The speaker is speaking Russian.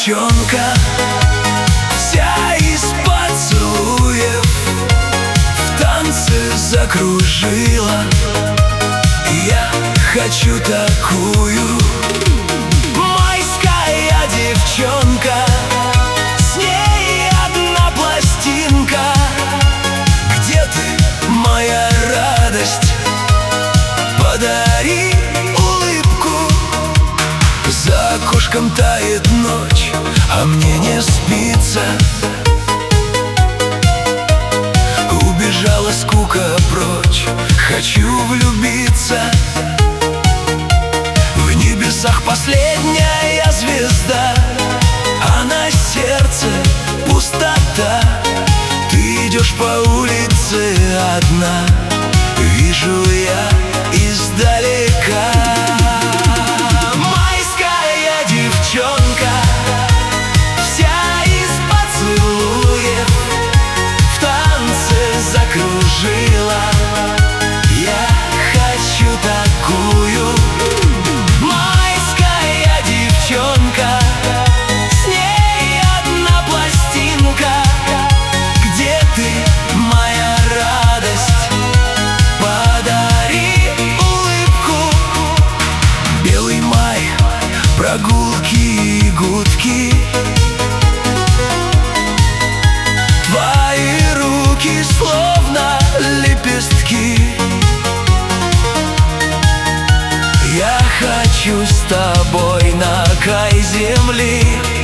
девчонка, вся из поцелуев, в танце закружила. Я хочу такую. Майская девчонка, с ней одна пластинка. Где ты, моя радость? Подари улыбку. За окошком тает ночь, а мне не спится. Убежала скука прочь, хочу влюбиться. В небесах последняя звезда, а на сердце пустота. Ты идешь по улице одна, вижу я издалека. Майская девчонка, вся из поцелуев, в танце закружила. Я хочу такую. Майская девчонка, с ней одна пластинка. Где ты, моя радость? Подари улыбку. Белый май, прогулки и гудки. Твои руки словно лепестки. Я хочу с тобой на край земли.